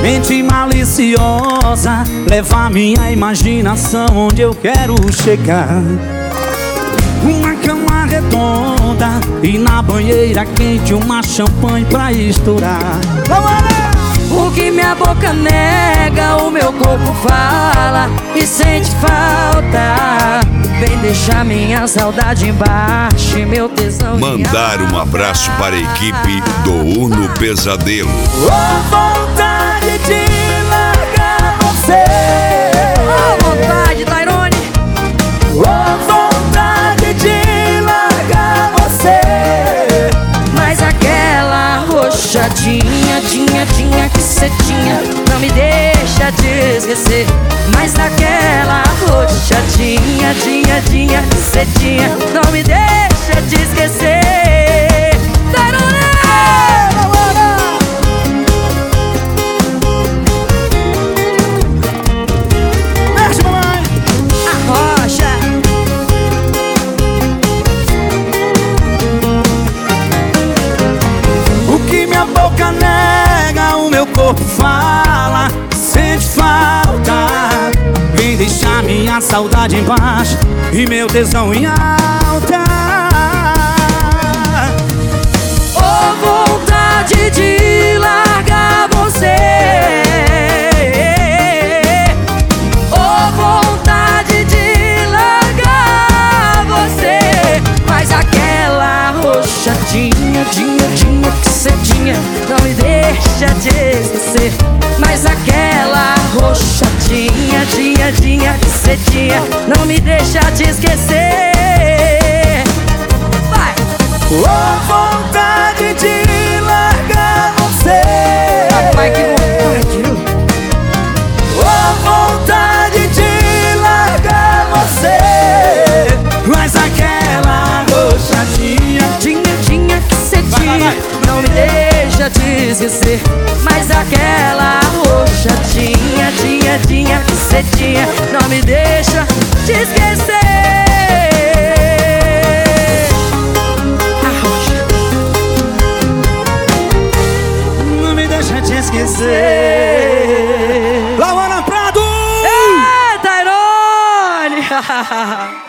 mente maliciosa leva minha imaginação onde eu quero chegar. Uma cama redonda e na banheira quente uma champanhe pra estourar. O que minha boca nega, o meu corpo fala e sente falta. Vem deixar minha saudade embaixo e meu tesão. Mandar um abraço para a equipe do Uno Pesadelo. Vontade de largar você. Vontade, Tairone. Vontade de largar você. Mas aquela roxadinha, tinha que cê tinha, não me deixa te esquecer. Mas aquela roxadinha, tinha que cê tinha, não me deixa te esquecer. Tairone! Boca nega, o meu corpo fala, sente falta. Vem deixar minha saudade embaixo e meu tesão em alta. Oh, vontade de largar você. Oh, vontade de largar você. Mas aquela roxadinha, tinha que cê tinha, não me deixa te esquecer. Mas aquela roxadinha, tinha que cê tinha, não me deixa te esquecer. Vai! Oh, vontade de largar você. Vai que vontade. Oh, vontade de largar você. Mas aquela roxadinha, tinha que cê tinha, não me deixa te esquecer. Mas aquela roxadinha, tinha que cê tinha, não me deixa te esquecer. A roxa não me deixa te esquecer. Laura Prado! Ei, Tairone!